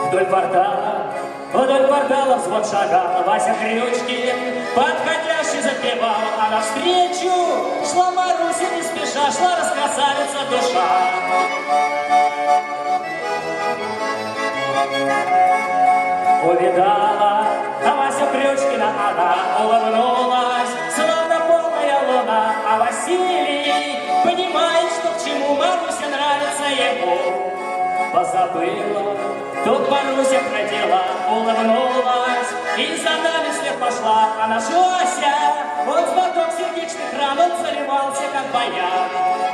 Вдоль портала взвод шагал Вася Крючкин, подходящий запевал, а навстречу шла Маруся не спеша, шла раскрасавица душа. Увидала Вася Крючкина, она улыбнулась, словно полная луна, а Василий понимает, что к чему Маруся нравится ему. Позабыла, тут Маруся родила, улыбнулась и за нами вслед пошла. А наш Вася, он в поток сердечных ран, он заливался, как баян.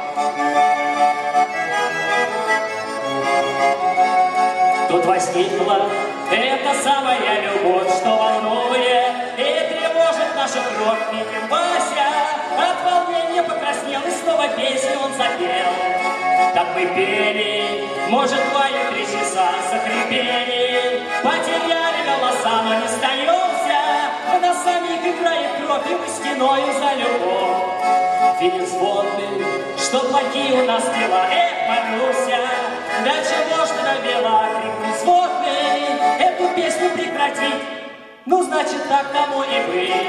Тут возникла эта самая любовь, что волнует и тревожит нашу кровь. Видим, Вася от волнения покраснел, и снова песню он запел. Так мы пели, может, 2 или 3 часа захрипели, потеряли голоса, но не сдаемся. В нас самих играет кровь, и мы стеною за любовь. Видим сводный, что плохие у нас дела. Эх, Маруся, до чего ж ты навела? Крикнул сводный, эту песню прекратить, ну, значит, так тому и быть.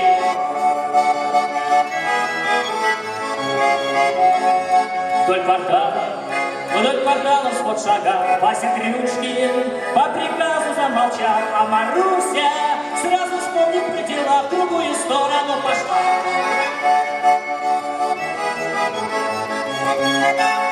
Вдоль портала взвод шагал Вася Крючкин, по приказу замолчал, а Маруся, сразу вспомнив про дела, в другую сторону пошла.